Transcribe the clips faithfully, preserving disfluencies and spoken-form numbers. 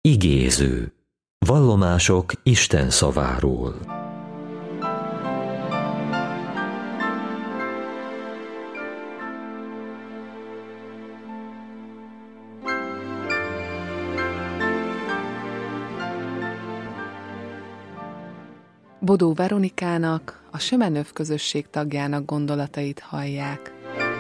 Igéző. Vallomások Isten szaváról. Bodó Veronikának, a Sömenöv közösség tagjának gondolatait hallják.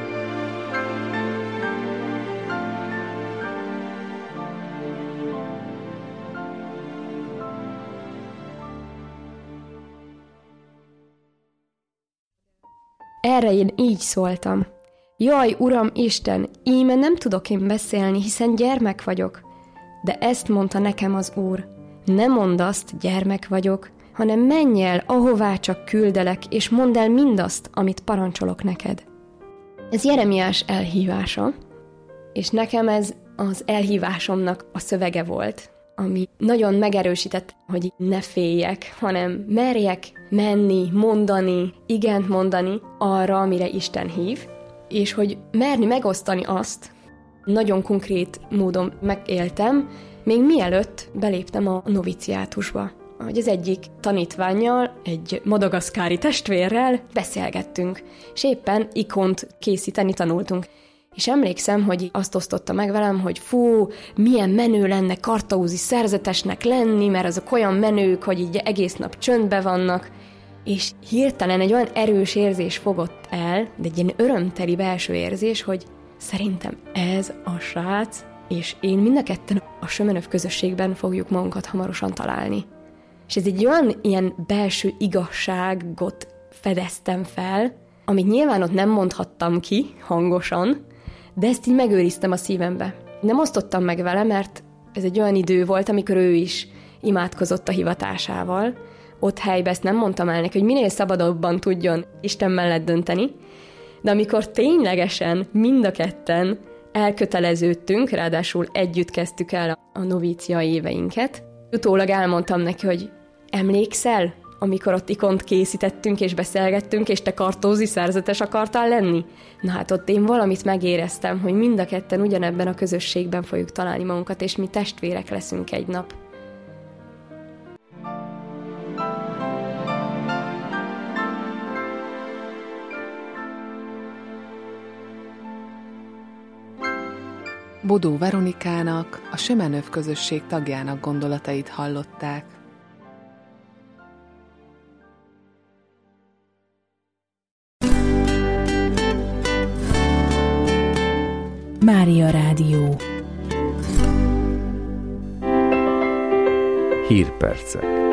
Erre én így szóltam. Jaj, Uram Isten, íme nem tudok én beszélni, hiszen gyermek vagyok. De ezt mondta nekem az Úr. Ne mondd azt, gyermek vagyok, hanem menj el, ahová csak küldelek, és mondd el mindazt, amit parancsolok neked. Ez Jeremiás elhívása, és nekem ez az elhívásomnak a szövege volt, ami nagyon megerősített, hogy ne féljek, hanem merjek menni, mondani, igent mondani arra, amire Isten hív, és hogy merni megosztani azt, nagyon konkrét módon megéltem, még mielőtt beléptem a noviciátusba. Hogy az egyik tanítvánnyal, egy madagaszkári testvérrel beszélgettünk, és éppen ikont készíteni tanultunk. És emlékszem, hogy azt osztotta meg velem, hogy fú, milyen menő lenne kartaúzi szerzetesnek lenni, mert azok olyan menők, hogy így egész nap csöndbe vannak, és hirtelen egy olyan erős érzés fogott el, de egy ilyen örömteli belső érzés, hogy szerintem ez a srác, és én mind a ketten a Sömenöv közösségben fogjuk magunkat hamarosan találni. És ez egy olyan ilyen belső igazságot fedeztem fel, amit nyilván ott nem mondhattam ki hangosan, de ezt így megőriztem a szívembe. Nem osztottam meg vele, mert ez egy olyan idő volt, amikor ő is imádkozott a hivatásával. Ott helyben ezt nem mondtam el neki, hogy minél szabadabban tudjon Isten mellett dönteni, de amikor ténylegesen mind a ketten elköteleződtünk, ráadásul együtt kezdtük el a novícia éveinket, utólag elmondtam neki, hogy emlékszel, amikor ott ikont készítettünk és beszélgettünk, és te kartózi szerzetes akartál lenni? Na hát ott én valamit megéreztem, hogy mind a ketten ugyanebben a közösségben fogjuk találni magunkat, és mi testvérek leszünk egy nap. Bodó Veronikának, a Sömenöv közösség tagjának gondolatait hallották. Mária Rádió. Hírpercek.